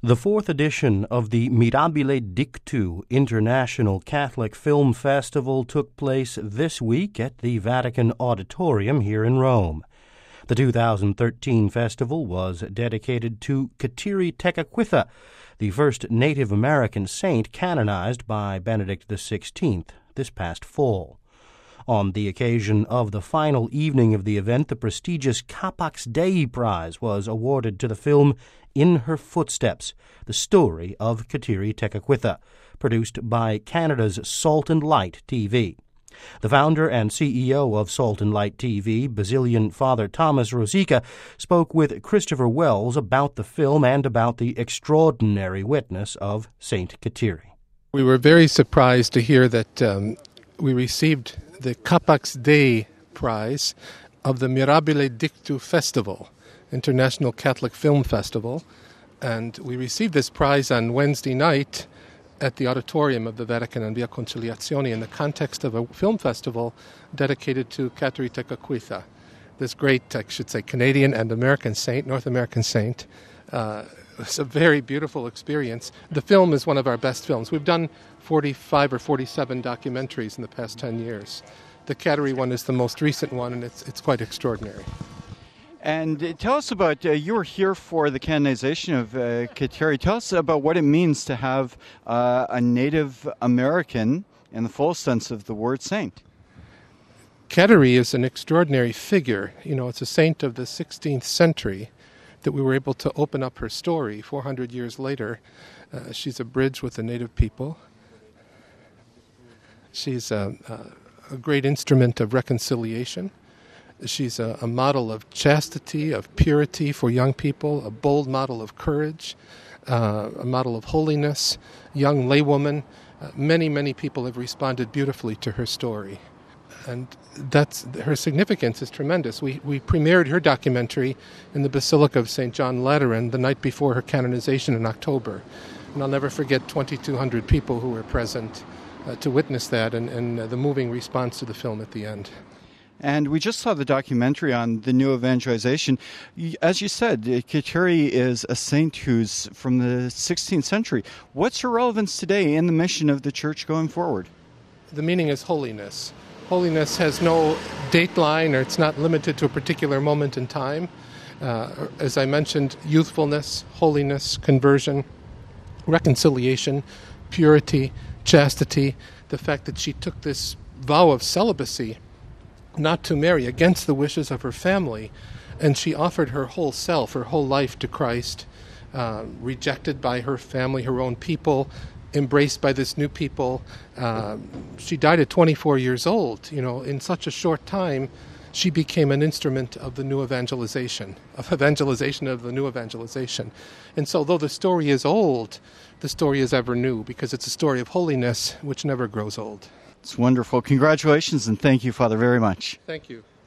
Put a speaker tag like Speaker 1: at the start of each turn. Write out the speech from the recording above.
Speaker 1: The fourth edition of the Mirabile Dictu International Catholic Film Festival took place this week at the Vatican Auditorium here in Rome. The 2013 festival was dedicated to Kateri Tekakwitha, the first Native American saint canonized by Benedict XVI this past fall. On the occasion of the final evening of the event, the prestigious Capax Dei Prize was awarded to the film In Her Footsteps, the story of Kateri Tekakwitha, produced by Canada's Salt and Light TV. The founder and CEO of Salt and Light TV, Basilian Father Thomas Rosica, spoke with Christopher Wells about the film and about the extraordinary witness of Saint Kateri.
Speaker 2: We were very surprised to hear that we received the Capax Dei Prize of the Mirabile Dictu Festival, International Catholic Film Festival, and we received this prize on Wednesday night at the auditorium of the Vatican on Via Conciliazione in the context of a film festival dedicated to Kateri Tekakwitha, this great, I should say, Canadian and American saint, North American saint. It's a very beautiful experience. The film is one of our best films. We've done 45 or 47 documentaries in the past 10 years. The Kateri one is the most recent one, and it's quite extraordinary.
Speaker 3: And tell us about, you were here for the canonization of Kateri. Tell us about what it means to have a Native American, in the full sense of the word, saint.
Speaker 2: Kateri is an extraordinary figure. You know, it's a saint of the 16th century that we were able to open up her story 400 years later. She's a bridge with the Native people. She's a great instrument of reconciliation. She's a model of chastity, of purity for young people, a bold model of courage, a model of holiness, young laywoman. Many people have responded beautifully to her story. And her significance is tremendous. We premiered her documentary in the Basilica of St. John Lateran the night before her canonization in October. And I'll never forget 2,200 people who were present to witness that and the moving response to the film at the end.
Speaker 3: And we just saw the documentary on the new evangelization. As you said, Kateri is a saint who's from the 16th century. What's her relevance today in the mission of the Church going forward?
Speaker 2: The meaning is holiness. Holiness has no dateline, or it's not limited to a particular moment in time. As I mentioned, youthfulness, holiness, conversion, reconciliation, purity, chastity, the fact that she took this vow of celibacy not to marry against the wishes of her family, and she offered her whole self, her whole life to Christ, rejected by her family, her own people, embraced by this new people. She died at 24 years old. You know, in such a short time, she became an instrument of the new evangelization, of the new evangelization. And so though the story is old, the story is ever new, because it's a story of holiness which never grows old.
Speaker 3: It's wonderful. Congratulations, and thank you, Father, very much.
Speaker 2: Thank you.